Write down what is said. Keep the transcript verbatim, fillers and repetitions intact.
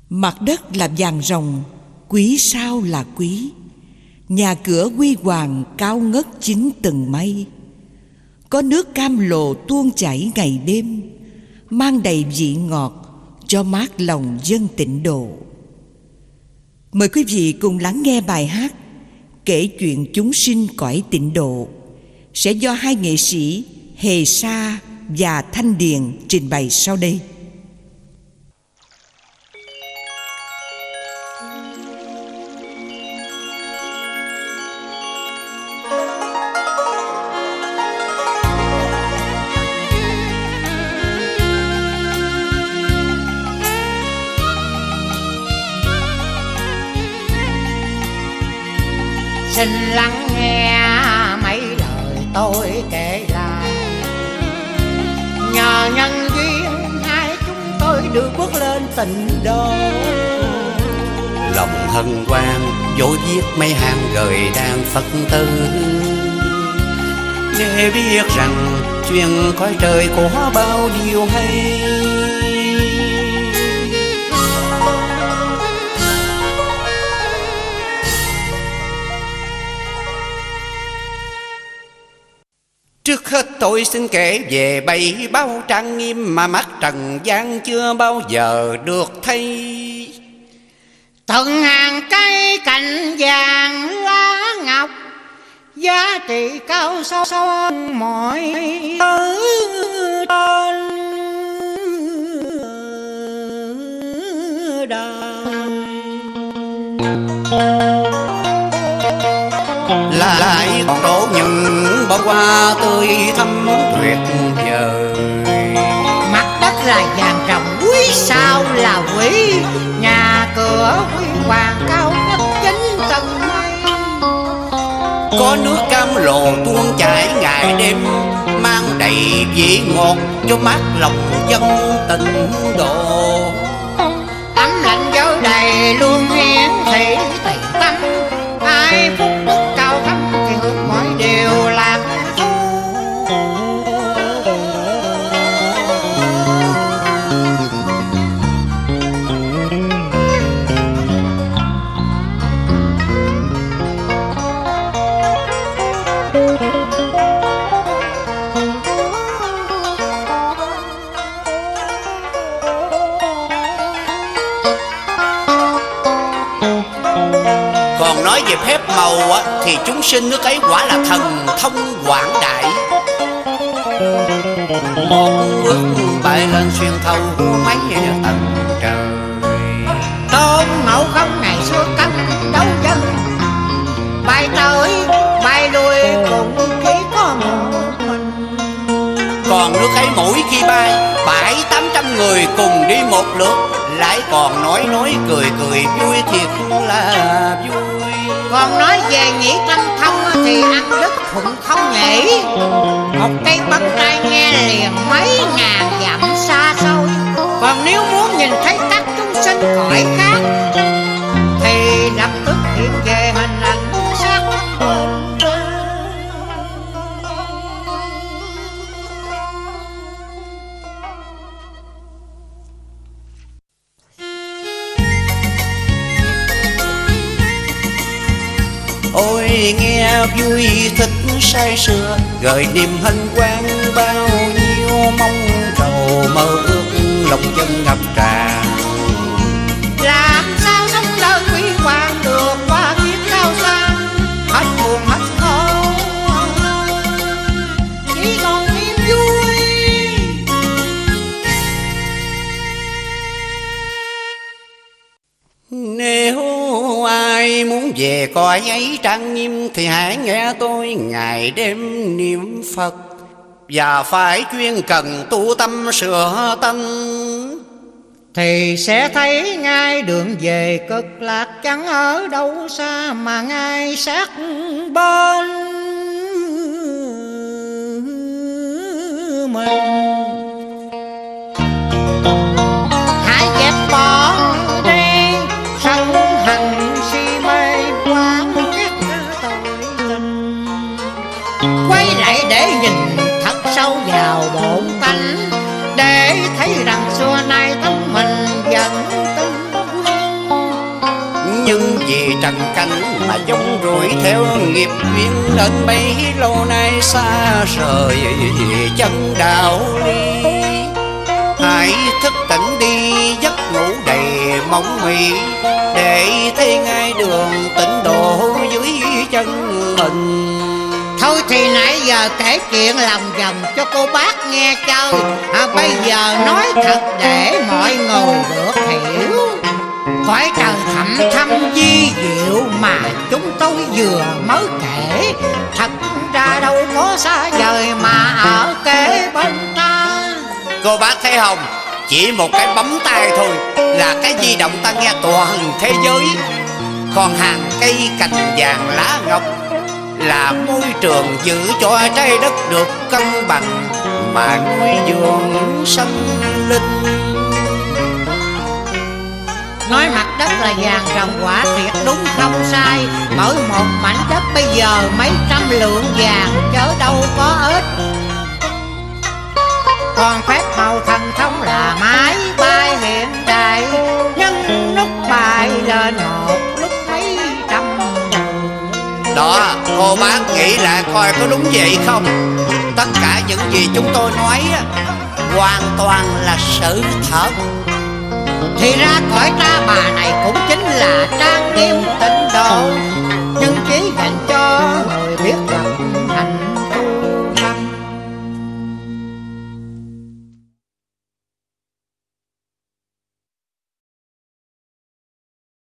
Mặt đất là vàng ròng, quý sao là quý. Nhà cửa huy hoàng cao ngất chín tầng mây. Có nước cam lồ tuôn chảy ngày đêm, mang đầy vị ngọt cho mát lòng dân tịnh độ. Mời quý vị cùng lắng nghe bài hát Kể chuyện chúng sinh cõi tịnh độ, sẽ do hai nghệ sĩ Hề Sa và Thanh Điền trình bày sau đây. Xin lắng nghe mấy lời tôi kể lại. Nhờ nhân duyên hai chúng tôi được bước lên tịnh độ. Lòng hân hoan vội viết mấy hàng gửi đàn Phật tử, để biết rằng chuyện cõi trời có bao điều hay. Trước hết tôi xin kể về bảy báo trang nghiêm mà mắt trần gian chưa bao giờ được thấy. Từng hàng cây cành vàng lá ngọc, giá trị cao sâu sâu mọi thứ trên đời. Lại đổ những bông hoa tươi thắm tuyệt vời. Mặt đất là vàng ròng, quý sao là quý. Nhà cửa huy hoàng cao nhất chín tầng mây. Có nước cam lồ tuôn chảy ngày đêm, mang đầy vị ngọt cho mát lòng dân tịnh độ. Ấm lạnh dấu đầy luôn hiển thị tịnh tâm. Ai phúc đức cao thấp thì hưởng mọi điều lạc thú. Còn nói về phép màu á, thì chúng sinh nước ấy quả là thần thông quảng đại. Một bước bay lên xuyên thấu mấy tầng trời. Tôn Ngộ Không ngày xưa cấm đấu dân, bay tới bay lui cũng chỉ có một mình. Còn nước ấy mỗi khi bay bảy tám trăm người cùng đi một lượt, lại còn nói nói cười cười vui thiệt là vui. Còn nói về nhĩ tâm thông thì ăn đứt thuận không nhỉ. Một cây bấm tai nghe liền mấy ngàn dặm xa xôi. Còn nếu muốn nhìn thấy các chúng sinh cõi khác thì lập tức hiện về hình ảnh sắc hồn. Ôi nghe vui thích say sưa, gợi niềm hân hoan bao nhiêu mong cầu mơ ước lòng dân ngập tràn. Làm sao sống đời quý hoàng được qua kiếp cao sang, hết buồn hết khổ chỉ còn niềm vui. Nếu ai muốn về cõi ấy trang nghiêm thì hãy nghe tôi ngày đêm niệm Phật, và phải chuyên cần tu tâm sửa tánh, thì sẽ thấy ngay đường về cực lạc chẳng ở đâu xa mà ngay sát bên mình. Hãy dẹp bỏ đi sân hận si mê quán ghét tội tình, quay lại để nhìn thật sâu vào bổn tánh, để thấy rằng xưa nay tấm mình vẫn tin quý. vì trần cánh mà giống rủi theo nghiệp duyên, nên bấy lâu nay xa rời chân đạo ly. Hãy thức tỉnh đi giấc ngủ đầy mong mị, để thấy ngay đường tịnh độ dưới chân mình. Thôi thì nãy giờ kể chuyện lòng vòng cho cô bác nghe chơi, à, bây giờ nói thật để mọi người được hiểu. Cõi trời thẳm thâm vi diệu mà chúng tôi vừa mới kể, thật ra đâu có xa vời mà ở kế bên ta. Cô bác thấy không, chỉ một cái bấm tay thôi là cái di động ta nghe toàn thế giới. Còn hàng cây cành vàng lá ngọc là môi trường giữ cho trái đất được cân bằng mà nuôi dưỡng sinh linh. Nói mặt đất là vàng ròng quả thiệt đúng không sai, mỗi một mảnh đất bây giờ mấy trăm lượng vàng chớ đâu có ít. Còn phép màu thần thông là máy bay hiện đại, nhân nút bài lên một lúc mấy trăm. Đó, cô bác nghĩ lại coi có đúng vậy không? Tất cả những gì chúng tôi nói hoàn toàn là sự thật. Thì ra cõi ta bà này cũng chính là trang nghiêm tịnh độ, nhưng chỉ